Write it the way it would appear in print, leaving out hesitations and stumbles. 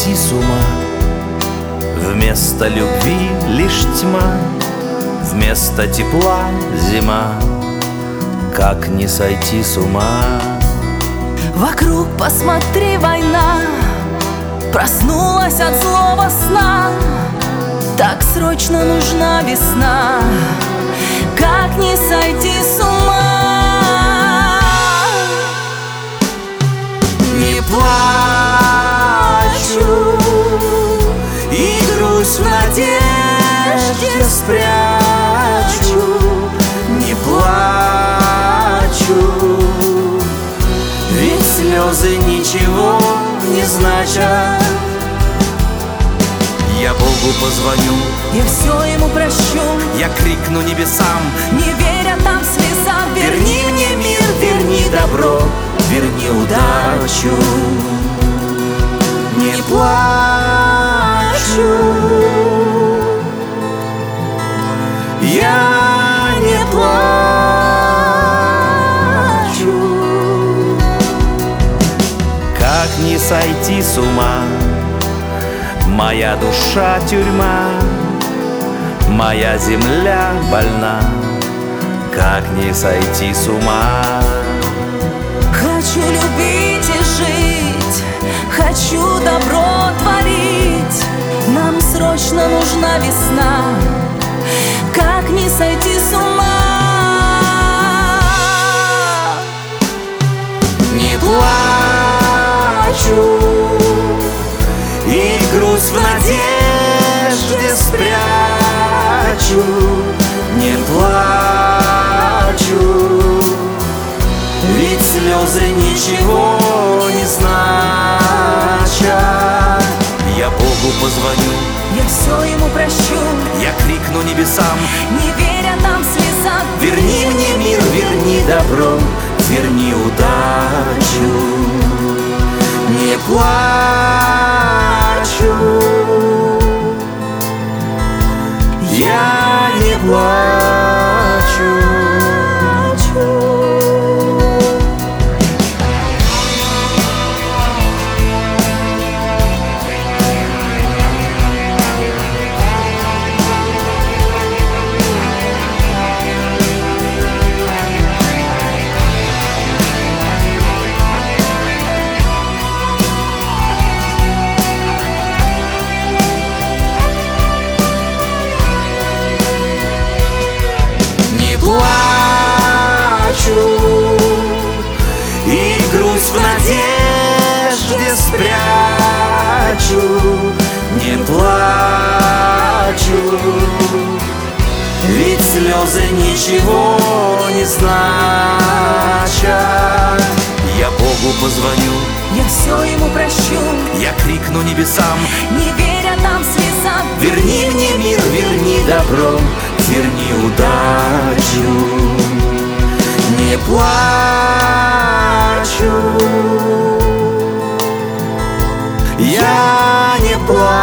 сойти с ума. Вместо любви лишь тьма, вместо тепла зима. Как не сойти с ума? Вокруг посмотри, война проснулась от злого сна. Так срочно нужна весна. Как не сойти с ума? Не плачу и грусть в надежде спрячу. Не плачу, ведь слезы ничего не значат. Я Богу позвоню, я все ему прощу, я крикну небесам, не веря там слезам. верни мне мир, верни добро, верни удачу. Не плачу, я не плачу. Как не сойти с ума? Моя душа тюрьма, моя земля больна. Как не сойти с ума? Хочу любить и жить, хочу добро творить. Нам срочно нужна весна. Как не сойти с ума? Не плачу и грусть в надежде спрячу. Не плачу, ведь слезы ничего не значат. Я Богу позвоню, я все ему прощу, я крикну небесам, не веря там слезам. верни мне мир, верни добро, верни удачу. Не плачу, я не плачу. Плачу и грусть в надежде спрячу. Не плачу, ведь слезы ничего не значат. Я Богу позвоню, я все ему прощу, я крикну небесам, не веря там слезам. верни мне мир, верни добро, верни удачу. Не плачу, я не плачу.